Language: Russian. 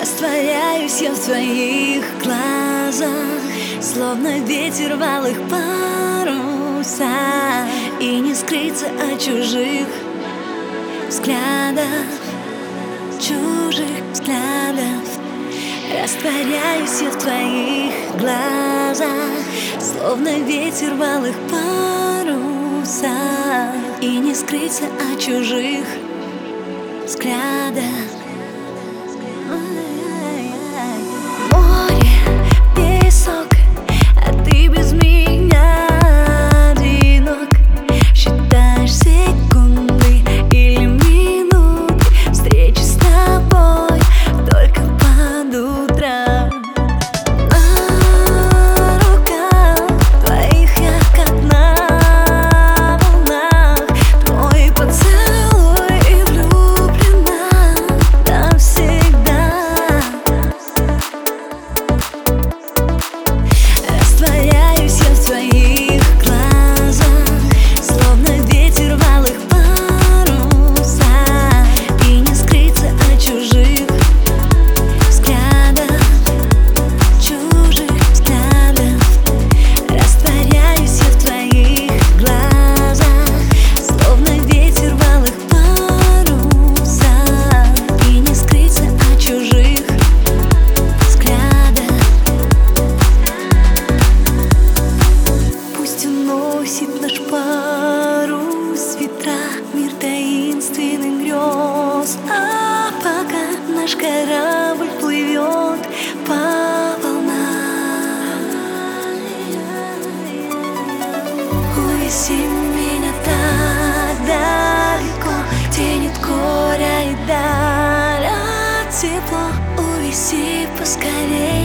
Растворяюсь я в твоих глазах, словно ветер в алых парусах, и не скрыться от чужих взглядов, чужих взглядов. Растворяюсь я в твоих глазах, словно ветер в алых парусах, и не скрыться от чужих взглядов. Море, песок, а ты без меня одинок. Считаешь секунды или минуты встречи с тобой только под утро. На руках твоих я как на волнах, твой поцелуй и влюблена навсегда. Растворяюсь я в твоих глазах, словно ветер в алых парусах, и не скрыться от чужих взглядов, чужих взглядов. Растворяюсь я в твоих глазах, словно ветер в алых парусах, и не скрыться от чужих взглядов. Пусть уносит наш парус ветра, мир таинственных грез, а пока наш корабль плывет по волнам. Увези меня так далеко, где нет горя и дара тепло. Увези поскорей